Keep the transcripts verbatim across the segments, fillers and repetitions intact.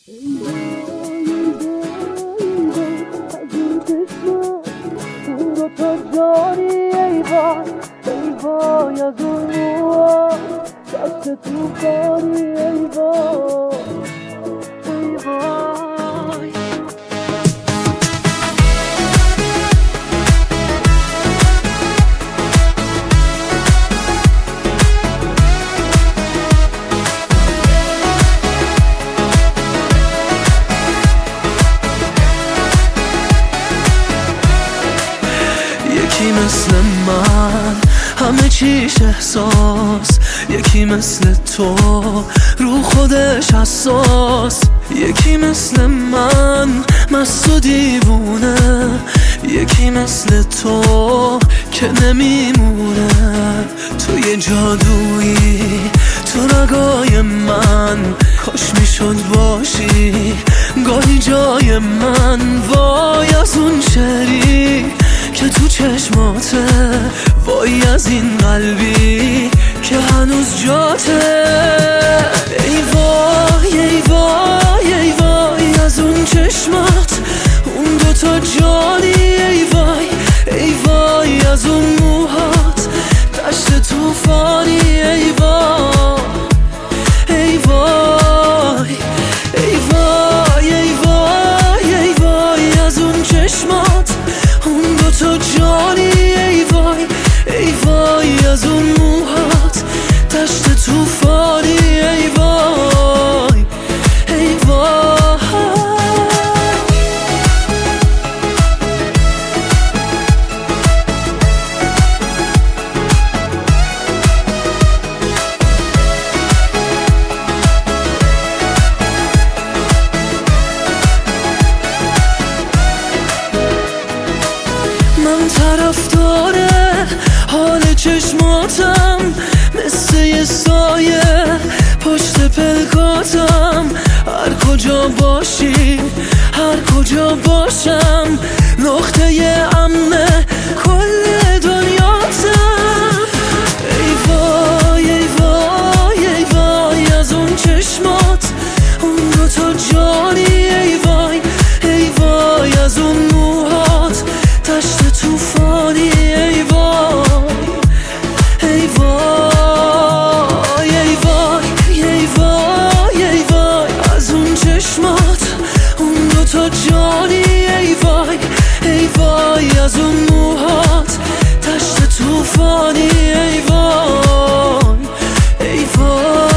اون دو تا جانی ای وای ای وای از اون موها دست تو کاری ای وای ای وای. یکی مثل من همه چیش احساس، یکی مثل تو رو خودش حساس، یکی مثل من مست و دیوونه، یکی مثل تو که نمیمونه. توی جادویی تو رگای من، کاش میشد باشی گاهی جای من. وای از اون شعری که تو چشماته، وای از این قلبی که هنوز جاته. ای وای ای وای ای وای از اون چشمات، اون دوتا جانی ای وای ای وای از اون موهات دشت توفانی ای وای ای وای ای وای ای وای ای وای از اون چشمات، اون دوتا جانی ای وای ای وای از اون موهات دشت توفانی ای وای ای وای. من طرفدار حال چشماتم، مثل یه سایه پشت پلکاتم. هر کجا باشی هر کجا باشم، نقطه امن کل دنیاتم. ای وای ای وای ای وای از اون چشمات، اون دوتا جانی ای وای ای وای از اون موهات دشت توفانی ای وای ای وای ای وای ای وای ای وای از اون چشمات، اون دوتا جانی ای وای ای وای از اون موهات دشت توفانی ای وای ای وای.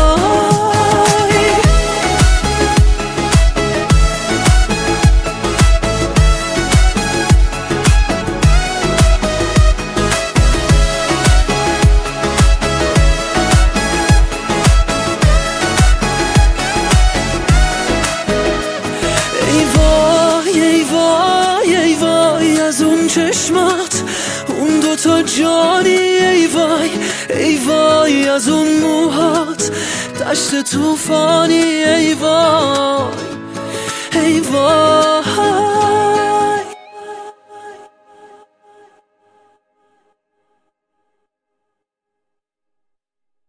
ای وای ای وای ای وای از اون چشمات، اون دوتا جانی ای وای ای وای از اون موهات دشت توفانی ای وای ای وای.